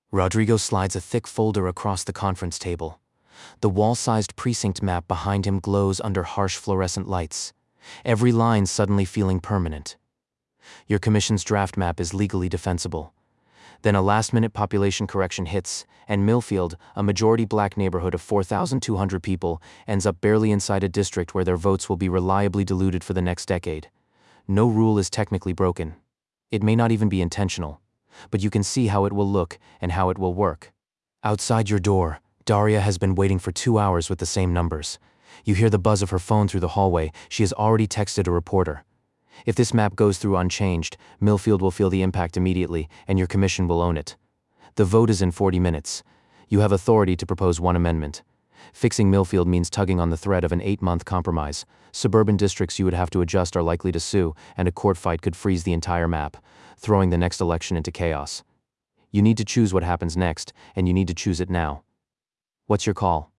Rodrigo slides a thick folder across the conference table. The wall-sized precinct map behind him glows under harsh fluorescent lights, every line suddenly feeling permanent. Your commission's draft map is legally defensible. Then a last-minute population correction hits, and Millfield, a majority-black neighborhood of 4,200 people, ends up barely inside a district where their votes will be reliably diluted for the next decade. No rule is technically broken. It may not even be intentional, but you can see how it will look and how it will work. Outside your door, Daria has been waiting for 2 hours with the same numbers. You hear the buzz of her phone through the hallway. She has already texted a reporter. If this map goes through unchanged, Millfield will feel the impact immediately, and your commission will own it. The vote is in 40 minutes. You have authority to propose one amendment. Fixing Millfield means tugging on the thread of an 8-month compromise. Suburban districts you would have to adjust are likely to sue, and a court fight could freeze the entire map, throwing the next election into chaos. You need to choose what happens next, and you need to choose it now. What's your call?